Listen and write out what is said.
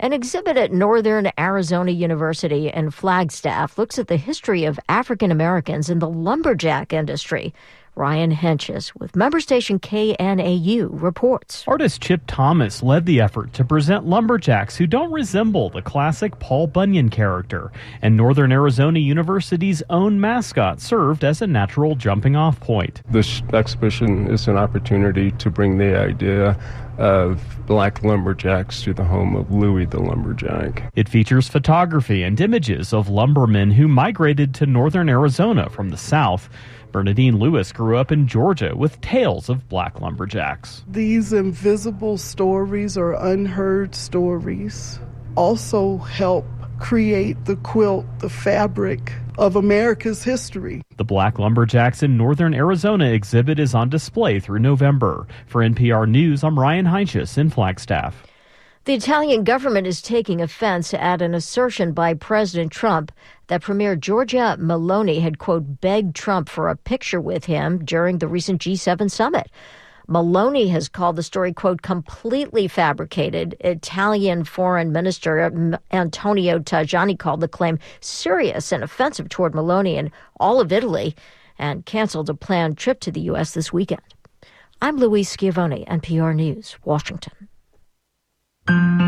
An exhibit at Northern Arizona University in Flagstaff looks at the history of African Americans in the lumberjack industry. Ryan Henches with member station KNAU reports. Artist Chip Thomas led the effort to present lumberjacks who don't resemble the classic Paul Bunyan character, and Northern Arizona University's own mascot served as a natural jumping-off point. This exhibition is an opportunity to bring the idea of black lumberjacks to the home of Louis the Lumberjack. It features photography and images of lumbermen who migrated to Northern Arizona from the South. Bernadine Lewis grew up in Georgia with tales of black lumberjacks. These invisible stories or unheard stories also help create the quilt, the fabric of America's history. The Black Lumberjacks in Northern Arizona exhibit is on display through November. For NPR News, I'm Ryan Heinches in Flagstaff. The Italian government is taking offense at an assertion by President Trump that Premier Giorgia Meloni had, quote, begged Trump for a picture with him during the recent G7 summit. Meloni has called the story, quote, completely fabricated. Italian Foreign Minister Antonio Tajani called the claim serious and offensive toward Meloni and all of Italy and canceled a planned trip to the U.S. this weekend. I'm Louise Schiavone, NPR News, Washington.